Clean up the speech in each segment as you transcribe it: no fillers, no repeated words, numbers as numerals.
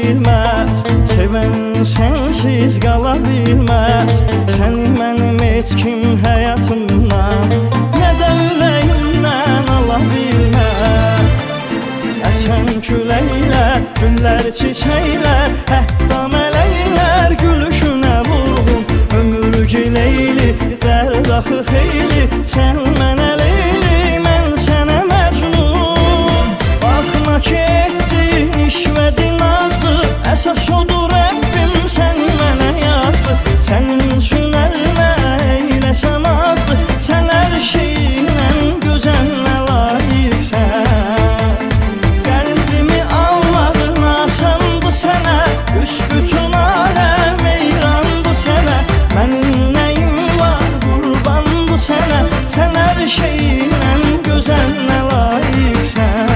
bilməz, sevən sənsiz qala bilməz. Səni mənim heç kim həyatımdan, nə də ürəyimdən ala bilməz. Əsən küləklər, güllər, çiçəklər, hətta mələklər gülüşünə vurğun. Ömür gileyli, dərd axı xeyli, sən mənə leyli, mən sənə məcnun. Baxma ki etdin işvədin azdı, əsas odur Rəbbim səni mənə yazdı. Sənin üçün əlinə eyləsəm azdı, sən hər şeyinlə gözəlinə layiqsən. Qəlbimi almağın asandı sənə, büsbütün aləm eyrandı sənə. Mənim nəyim var qurbandı sənə, sən hər şeyinlə gözəlinə layiqsən.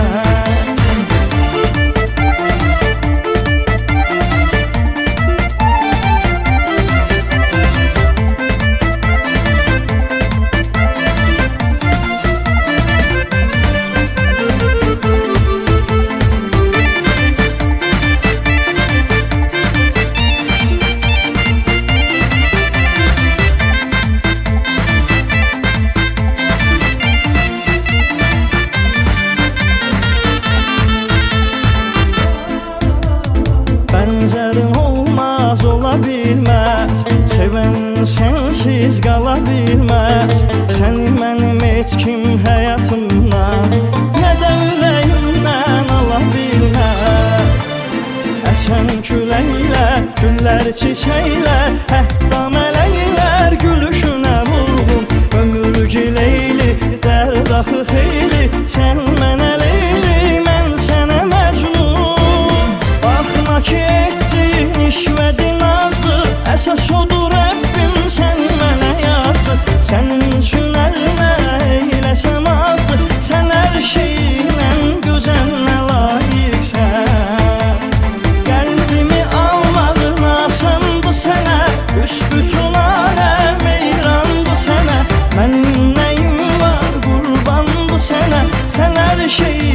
Bənzərin olmaz, ola bilməz, sevən sənsiz qala bilməz. Səni mənim heç kim həyatımdan, nə də ürəyimdən ala bilməz. Əsən küləklər, güllər, çiçəklər, hətta mələklər gülüşünə vurğun. Ömür gileyli, dərd axı xeyli, sən mənə leyli, mən sənə məcnun. Baxma ki etdin işvədin azdı, əsas odur Rəbbim səni mənə yazdı. Sənin üçün əlinə eyləsəm azdı, sən hər şeyinlə gözəlinə layiqsən. Qəlbimi almağın asandı sənə, büsbütün aləm eyrandı sənə. Mənim nəyim var qurbandı sənə, sən hər şeyinlə